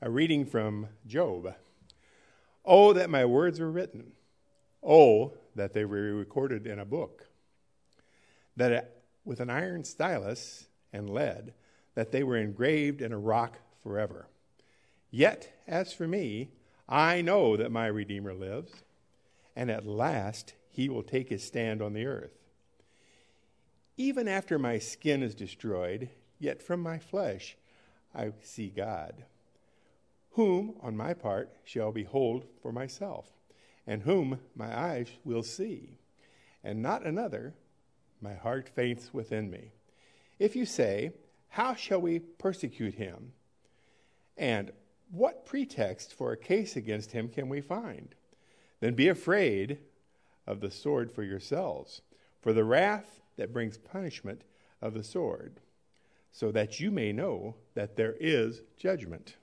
A reading from Job. Oh, that my words were written. Oh, that they were recorded in a book. With an iron stylus and lead, that they were engraved in a rock forever. Yet, as for me, I know that my Redeemer lives, and at last he will take his stand on the earth. Even after my skin is destroyed, yet from my flesh I see God, whom, on my part, shall behold for myself, and whom my eyes will see, and not another. My heart faints within me. If you say, how shall we persecute him? And what pretext for a case against him can we find? Then be afraid of the sword for yourselves, for the wrath that brings punishment of the sword, so that you may know that there is judgment.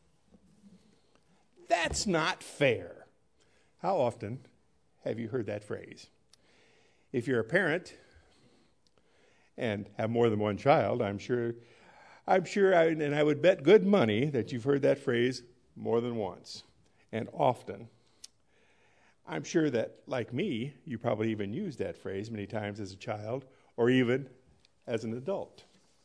That's not fair. How often have you heard that phrase? If you're a parent and have more than one child, I'm sure, and I would bet good money that you've heard that phrase more than once and often. I'm sure that, like me, you probably even used that phrase many times as a child or even as an adult.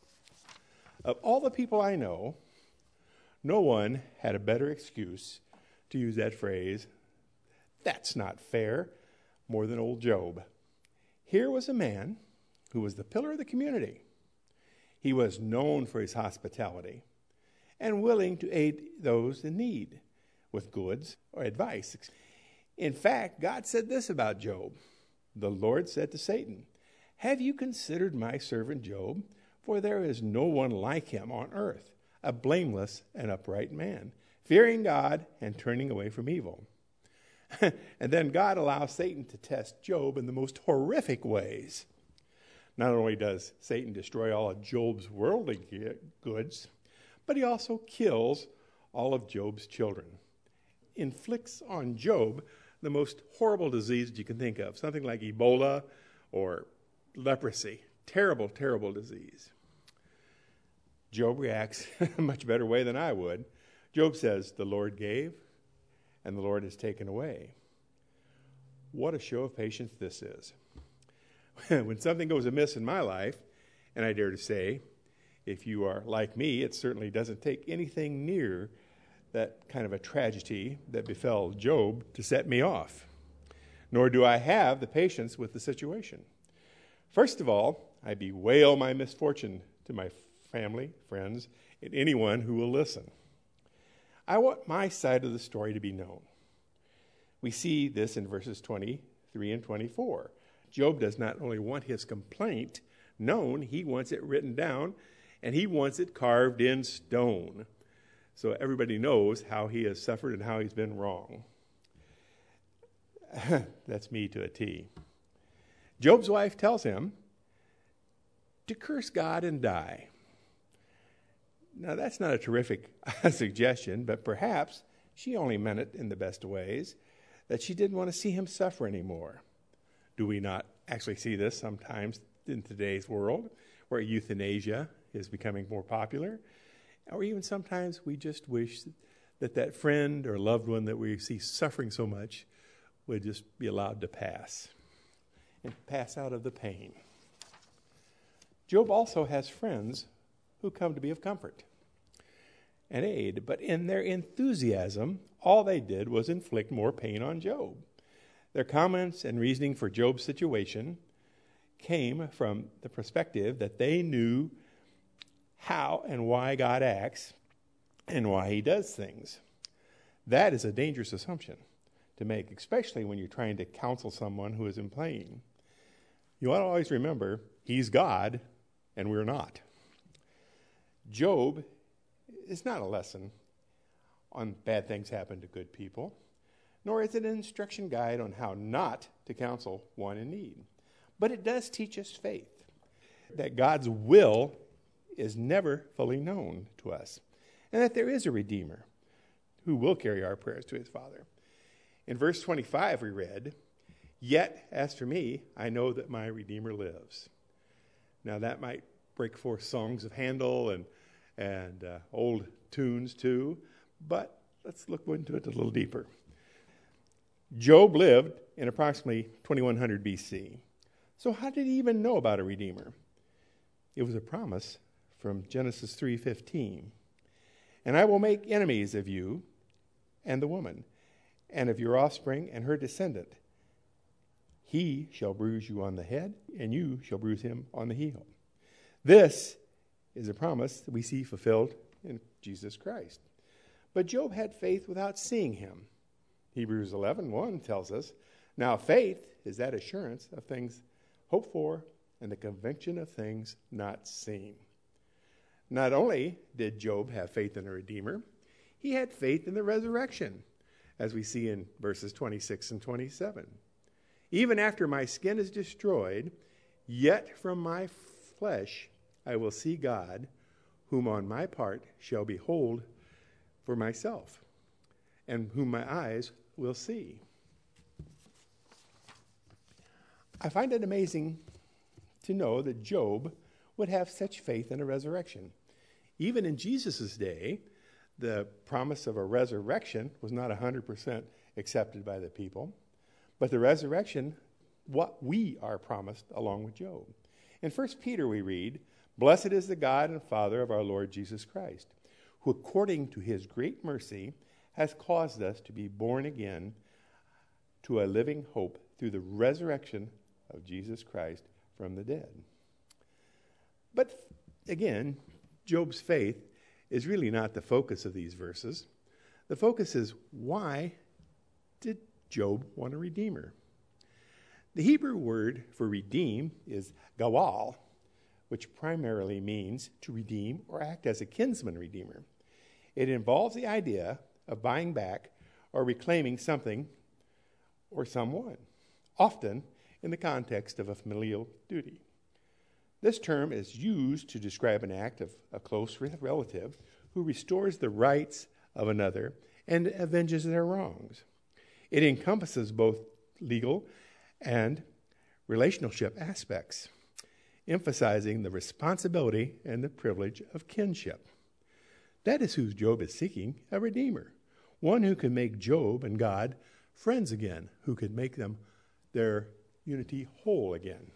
Of all the people I know, no one had a better excuse to use that phrase, that's not fair, more than old Job. Here was a man who was the pillar of the community. He was known for his hospitality and willing to aid those in need with goods or advice. In fact, God said this about Job. The Lord said to Satan, have you considered my servant Job? For there is no one like him on earth, a blameless and upright man, fearing God and turning away from evil. And then God allows Satan to test Job in the most horrific ways. Not only does Satan destroy all of Job's worldly goods, but he also kills all of Job's children. Inflicts on Job the most horrible disease you can think of, something like Ebola or leprosy. Terrible, terrible disease. Job reacts a much better way than I would. Job says, the Lord gave, and the Lord has taken away. What a show of patience this is. When something goes amiss in my life, and I dare to say, if you are like me, it certainly doesn't take anything near that kind of a tragedy that befell Job to set me off. Nor do I have the patience with the situation. First of all, I bewail my misfortune to my family, friends, and anyone who will listen. I want my side of the story to be known. We see this in verses 23 and 24. Job does not only want his complaint known, he wants it written down, and he wants it carved in stone, so everybody knows how he has suffered and how he's been wrong. That's me to a T. Job's wife tells him to curse God and die. Now, that's not a terrific suggestion, but perhaps she only meant it in the best ways, that she didn't want to see him suffer anymore. Do we not actually see this sometimes in today's world, where euthanasia is becoming more popular? Or even sometimes we just wish that friend or loved one that we see suffering so much would just be allowed to pass and pass out of the pain. Job also has friends who come to be of comfort and aid, but in their enthusiasm, all they did was inflict more pain on Job. Their comments and reasoning for Job's situation came from the perspective that they knew how and why God acts and why he does things. That is a dangerous assumption to make, especially when you're trying to counsel someone who is in pain. You want to always remember, he's God and we're not. Job is not a lesson on bad things happen to good people, nor is it an instruction guide on how not to counsel one in need. But it does teach us faith, that God's will is never fully known to us, and that there is a Redeemer who will carry our prayers to his Father. In verse 25 we read, yet as for me, I know that my Redeemer lives. Now that might break forth songs of Handel and old tunes too, But let's look into it a little deeper. Job lived in approximately 2100 BC. So how did he even know about a Redeemer? It was a promise from Genesis 3:15. And I will make enemies of you and the woman, and of your offspring and her descendant. He shall bruise you on the head, and you shall bruise him on the heel. This is a promise that we see fulfilled in Jesus Christ. But Job had faith without seeing him. Hebrews 11:1 tells us, now faith is that assurance of things hoped for and the conviction of things not seen. Not only did Job have faith in a Redeemer, he had faith in the resurrection, as we see in verses 26 and 27. Even after my skin is destroyed, yet from my flesh I will see God, whom on my part shall behold for myself, and whom my eyes will see. I find it amazing to know that Job would have such faith in a resurrection. Even in Jesus' day, the promise of a resurrection was not 100% accepted by the people, but the resurrection, what we are promised along with Job. In 1 Peter we read, blessed is the God and Father of our Lord Jesus Christ, who according to his great mercy has caused us to be born again to a living hope through the resurrection of Jesus Christ from the dead. But again, Job's faith is really not the focus of these verses. The focus is, why did Job want a redeemer? The Hebrew word for redeem is gawal, which primarily means to redeem or act as a kinsman redeemer. It involves the idea of buying back or reclaiming something or someone, often in the context of a familial duty. This term is used to describe an act of a close relative who restores the rights of another and avenges their wrongs. It encompasses both legal and relationship aspects, emphasizing the responsibility and the privilege of kinship. That is who Job is seeking, a redeemer, one who can make Job and God friends again, who could make them their unity whole again.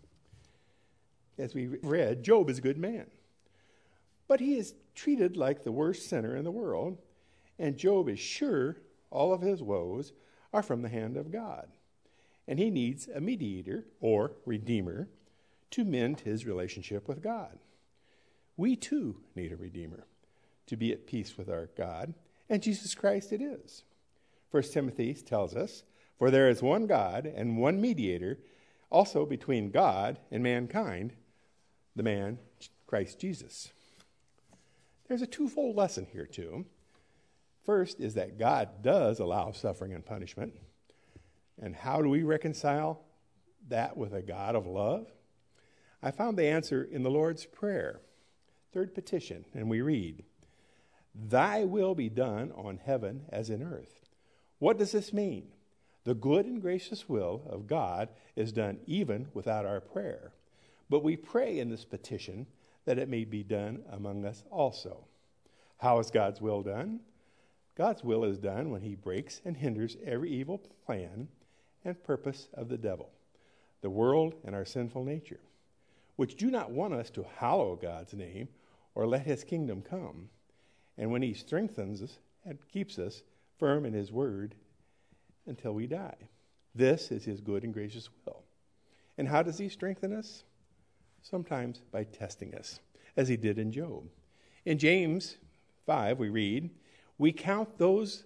As we read, Job is a good man, but he is treated like the worst sinner in the world, and Job is sure all of his woes are from the hand of God, and he needs a mediator or redeemer to mend his relationship with God. We too need a redeemer to be at peace with our God, and Jesus Christ it is. 1 Timothy tells us, for there is one God and one mediator also between God and mankind, the man Christ Jesus. There's a twofold lesson here too. First is that God does allow suffering and punishment. And how do we reconcile that with a God of love? I found the answer in the Lord's Prayer, third petition, and we read, thy will be done on heaven as in earth. What does this mean? The good and gracious will of God is done even without our prayer. But we pray in this petition that it may be done among us also. How is God's will done? God's will is done when he breaks and hinders every evil plan and purpose of the devil, the world, and our sinful nature, which do not want us to hallow God's name or let his kingdom come, and when he strengthens us and keeps us firm in his word until we die. This is his good and gracious will. And how does he strengthen us? Sometimes by testing us, as he did in Job. In James 5, we read, we count those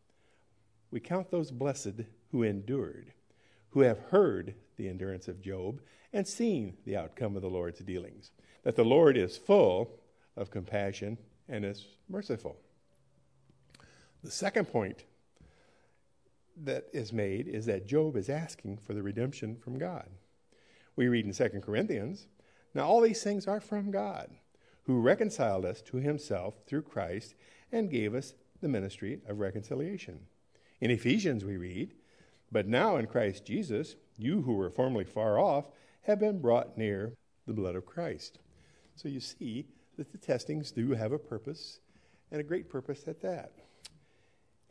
blessed who endured, who have heard the endurance of Job and seen the outcome of the Lord's dealings, that the Lord is full of compassion and is merciful. The second point that is made is that Job is asking for the redemption from God. We read in 2 Corinthians, now all these things are from God, who reconciled us to himself through Christ and gave us the ministry of reconciliation. In Ephesians we read, but now in Christ Jesus, you who were formerly far off have been brought near the blood of Christ. So you see that the testings do have a purpose, and a great purpose at that.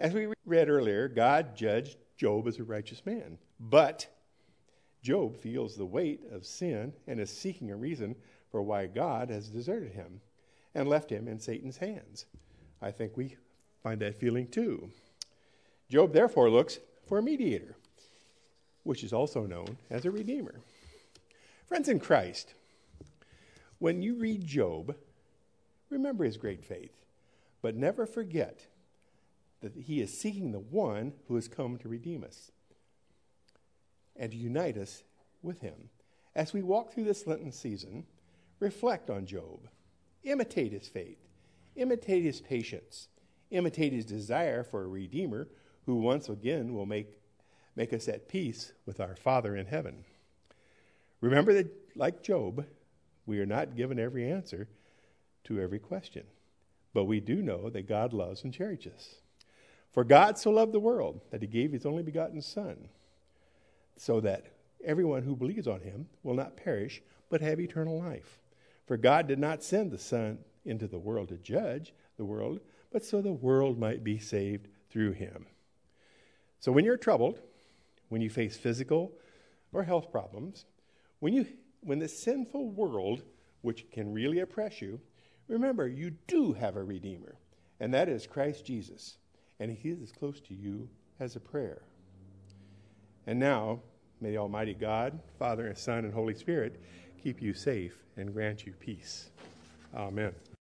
As we read earlier, God judged Job as a righteous man. But Job feels the weight of sin and is seeking a reason for why God has deserted him and left him in Satan's hands. I think we find that feeling too. Job therefore looks for a mediator, which is also known as a redeemer. Friends in Christ, when you read Job, remember his great faith, but never forget that he is seeking the one who has come to redeem us and to unite us with him. As we walk through this Lenten season, reflect on Job. Imitate his faith. Imitate his patience. Imitate his desire for a redeemer who once again will make us at peace with our Father in heaven. Remember that, like Job, we are not given every answer to every question, but we do know that God loves and cherishes us. For God so loved the world that he gave his only begotten Son, so that everyone who believes on him will not perish, but have eternal life. For God did not send the Son into the world to judge the world, but so the world might be saved through him. So when you're troubled, when you face physical or health problems, when the sinful world, which can really oppress you, remember you do have a Redeemer, and that is Christ Jesus, and he is as close to you as a prayer. And now, may the Almighty God, Father and Son and Holy Spirit keep you safe and grant you peace. Amen.